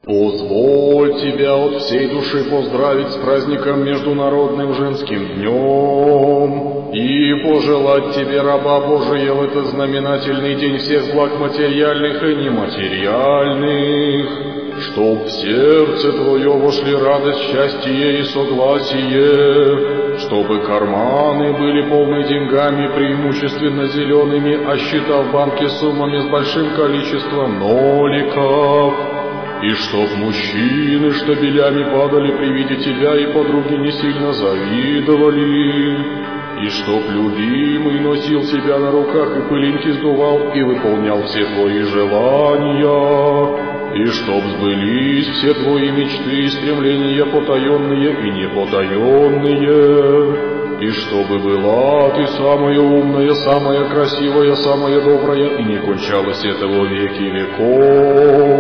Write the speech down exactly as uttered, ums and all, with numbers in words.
Позволь тебя от всей души поздравить с праздником Международным женским днем и пожелать тебе, раба Божия, в этот знаменательный день всех благ материальных и нематериальных, чтоб в сердце твое вошли радость, счастье и согласие, чтобы карманы были полны деньгами, преимущественно зелеными, а счета в банке суммами с большим количеством ноликов, и чтоб мужчины штабелями падали при виде тебя и подруги не сильно завидовали, и чтоб любимый носил тебя на руках и пылинки сдувал и выполнял все твои желания, и чтоб сбылись все твои мечты и стремления потаенные и непотаенные, и чтобы была ты самая умная, самая красивая, самая добрая, и не кончалось этого веки веков.